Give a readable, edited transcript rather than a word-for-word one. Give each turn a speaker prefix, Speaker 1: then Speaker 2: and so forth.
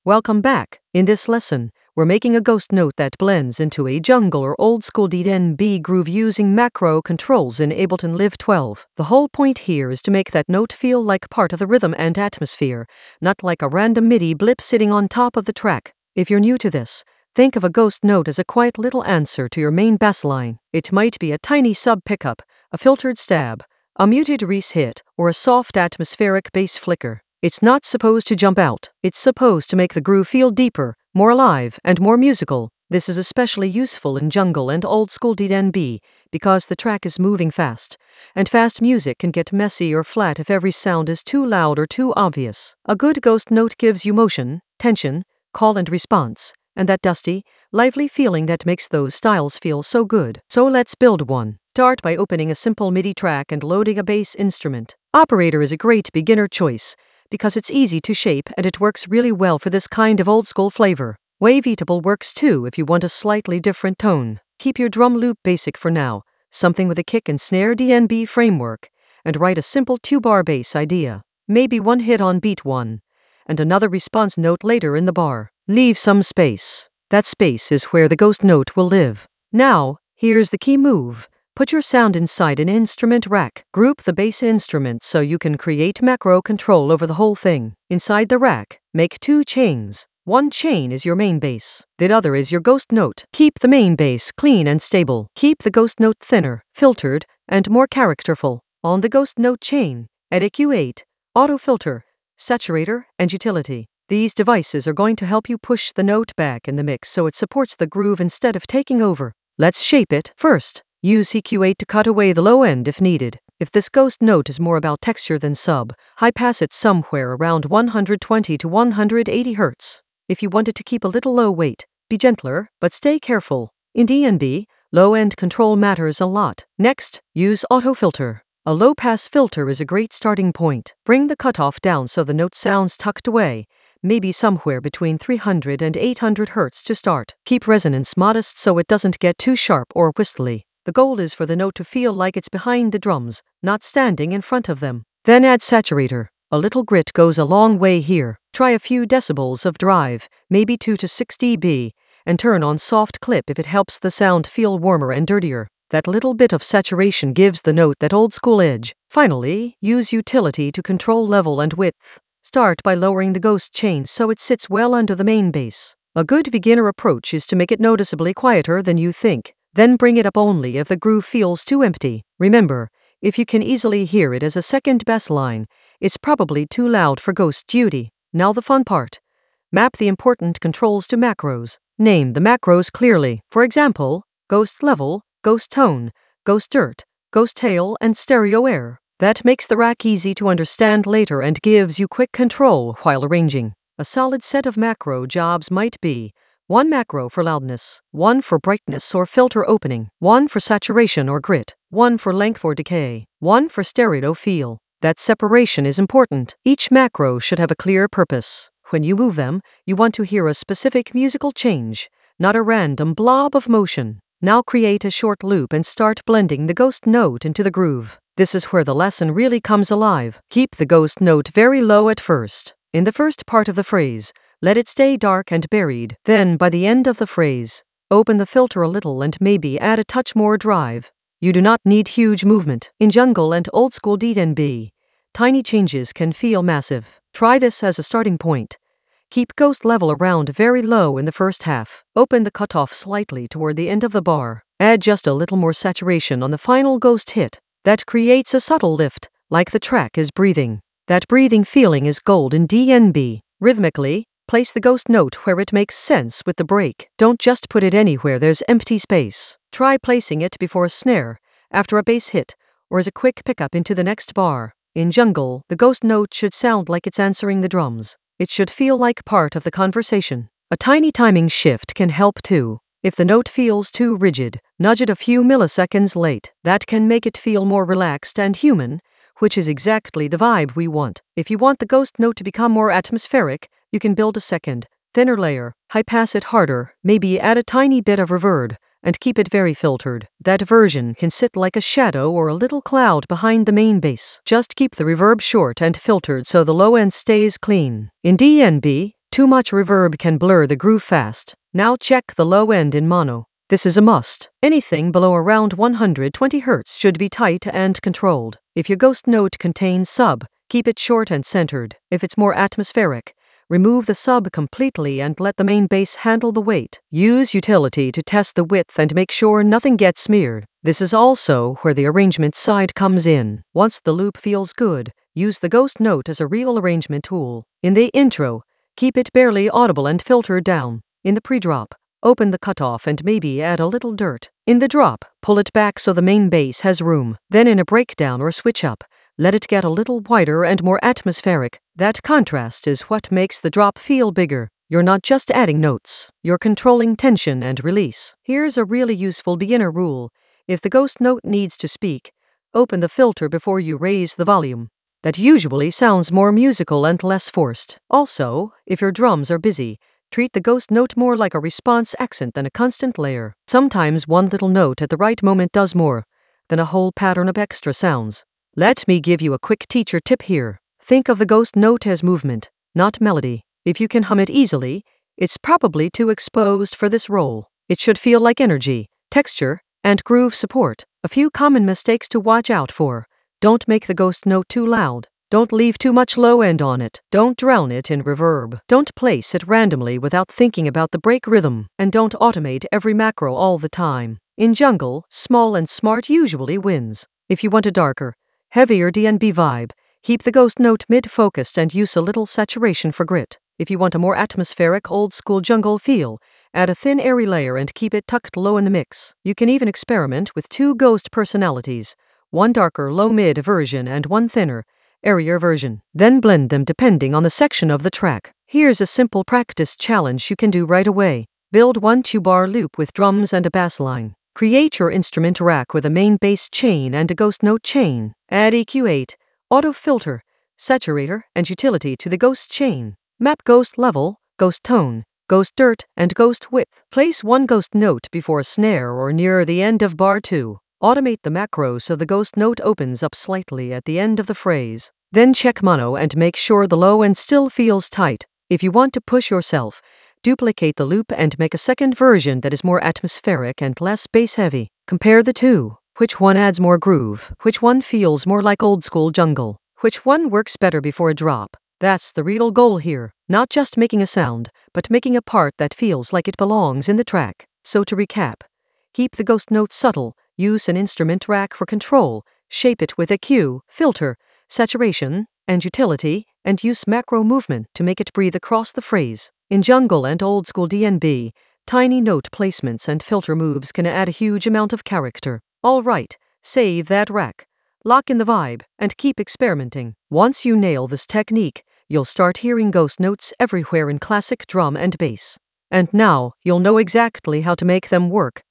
Speaker 1: Welcome back. In this lesson, we're making a ghost note that blends into a jungle or old school DNB groove using macro controls in Ableton Live 12. The whole point here is to make that note feel like part of the rhythm and atmosphere, not like a random MIDI blip sitting on top of the track. If you're new to this, think of a ghost note as a quiet little answer to your main bass line. It might be a tiny sub pickup, a filtered stab, a muted Reese hit, or a soft atmospheric bass flicker. It's not supposed to jump out. It's supposed to make the groove feel deeper, more alive, and more musical. This is especially useful in jungle and old school DNB because the track is moving fast, and fast music can get messy or flat if every sound is too loud or too obvious. A good ghost note gives you motion, tension, call and response, and that dusty, lively feeling that makes those styles feel so good. So let's build one. Start by opening a simple MIDI track and loading a bass instrument. Operator is a great beginner choice because it's easy to shape and it works really well for this kind of old school flavor. Wavetable works too if you want a slightly different tone. Keep your drum loop basic for now, something with a kick and snare DNB framework, and write a simple 2-bar bass idea. Maybe one hit on beat 1, and another response note later in the bar. Leave some space. That space is where the ghost note will live. Now, here's the key move. Put your sound inside an instrument rack. Group the bass instrument so you can create macro control over the whole thing. Inside the rack, make 2 chains. One chain is your main bass. The other is your ghost note. Keep the main bass clean and stable. Keep the ghost note thinner, filtered, and more characterful. On the ghost note chain, add EQ8, auto filter, saturator, and utility. These devices are going to help you push the note back in the mix so it supports the groove instead of taking over. Let's shape it. First, use EQ8 to cut away the low end if needed. If this ghost note is more about texture than sub, high pass it somewhere around 120 to 180 Hz. If you want it to keep a little low weight, be gentler, but stay careful. In DNB, low end control matters a lot. Next, use auto filter. A low pass filter is a great starting point. Bring the cutoff down so the note sounds tucked away, maybe somewhere between 300 and 800 Hz to start. Keep resonance modest so it doesn't get too sharp or whistly. The goal is for the note to feel like it's behind the drums, not standing in front of them. Then add saturator. A little grit goes a long way here. Try a few decibels of drive, maybe 2 to 6 dB, and turn on soft clip if it helps the sound feel warmer and dirtier. That little bit of saturation gives the note that old school edge. Finally, use utility to control level and width. Start by lowering the ghost chain so it sits well under the main bass. A good beginner approach is to make it noticeably quieter than you think. Then bring it up only if the groove feels too empty. Remember, if you can easily hear it as a second bass line, it's probably too loud for ghost duty. Now the fun part. Map the important controls to macros. Name the macros clearly. For example, ghost level, ghost tone, ghost dirt, ghost tail, and stereo air. That makes the rack easy to understand later and gives you quick control while arranging. A solid set of macro jobs might be 1 macro for loudness, 1 for brightness or filter opening, 1 for saturation or grit, 1 for length or decay, 1 for stereo feel. That separation is important. Each macro should have a clear purpose. When you move them, you want to hear a specific musical change, not a random blob of motion. Now create a short loop and start blending the ghost note into the groove. This is where the lesson really comes alive. Keep the ghost note very low at first. In the first part of the phrase, let it stay dark and buried. Then, by the end of the phrase, open the filter a little and maybe add a touch more drive. You do not need huge movement. In jungle and old school DNB, tiny changes can feel massive. Try this as a starting point. Keep ghost level around very low in the first half. Open the cutoff slightly toward the end of the bar. Add just a little more saturation on the final ghost hit. That creates a subtle lift, like the track is breathing. That breathing feeling is gold in DNB. Rhythmically, place the ghost note where it makes sense with the break. Don't just put it anywhere there's empty space. Try placing it before a snare, after a bass hit, or as a quick pickup into the next bar. In jungle, the ghost note should sound like it's answering the drums. It should feel like part of the conversation. A tiny timing shift can help too. If the note feels too rigid, nudge it a few milliseconds late. That can make it feel more relaxed and human, which is exactly the vibe we want. If you want the ghost note to become more atmospheric, you can build a second, thinner layer, high pass it harder, maybe add a tiny bit of reverb, and keep it very filtered. That version can sit like a shadow or a little cloud behind the main bass. Just keep the reverb short and filtered so the low end stays clean. In DNB, Too much reverb can blur the groove fast. Now check the low end in mono. This is a must. Anything below around 120 Hz should be tight and controlled. If your ghost note contains sub, keep it short and centered. If it's more atmospheric, remove the sub completely and let the main bass handle the weight. Use utility to test the width and make sure nothing gets smeared. This is also where the arrangement side comes in. Once the loop feels good, use the ghost note as a real arrangement tool. In the intro, keep it barely audible and filter down. In the pre-drop, open the cutoff and maybe add a little dirt. In the drop, pull it back so the main bass has room. Then in a breakdown or switch up, let it get a little wider and more atmospheric. That contrast is what makes the drop feel bigger. You're not just adding notes, you're controlling tension and release. Here's a really useful beginner rule. If the ghost note needs to speak, open the filter before you raise the volume. That usually sounds more musical and less forced. Also, if your drums are busy, treat the ghost note more like a response accent than a constant layer. Sometimes one little note at the right moment does more than a whole pattern of extra sounds. Let me give you a quick teacher tip here. Think of the ghost note as movement, not melody. If you can hum it easily, it's probably too exposed for this role. It should feel like energy, texture, and groove support. A few common mistakes to watch out for. Don't make the ghost note too loud. Don't leave too much low end on it. Don't drown it in reverb. Don't place it randomly without thinking about the break rhythm. And don't automate every macro all the time. In jungle, small and smart usually wins. If you want a darker, heavier DnB vibe, keep the ghost note mid-focused and use a little saturation for grit. If you want a more atmospheric old-school jungle feel, add a thin airy layer and keep it tucked low in the mix. You can even experiment with two ghost personalities, one darker low-mid version and one thinner, airier version. Then blend them depending on the section of the track. Here's a simple practice challenge you can do right away. Build one 2-bar loop with drums and a bass line. Create your instrument rack with a main bass chain and a ghost note chain. Add EQ8, auto filter, saturator, and utility to the ghost chain. Map ghost level, ghost tone, ghost dirt, and ghost width. Place one ghost note before a snare or near the end of bar 2. Automate the macro so the ghost note opens up slightly at the end of the phrase. Then check mono and make sure the low end still feels tight. If you want to push yourself, duplicate the loop and make a second version that is more atmospheric and less bass heavy. Compare the two. Which one adds more groove? Which one feels more like old school jungle? Which one works better before a drop? That's the real goal here. Not just making a sound, but making a part that feels like it belongs in the track. So to recap, keep the ghost note subtle, use an instrument rack for control, shape it with EQ, filter, saturation, and utility, and use macro movement to make it breathe across the phrase. In jungle and old school DnB, tiny note placements and filter moves can add a huge amount of character. All right, save that rack, lock in the vibe, and keep experimenting. Once you nail this technique, you'll start hearing ghost notes everywhere in classic drum and bass. And now, you'll know exactly how to make them work.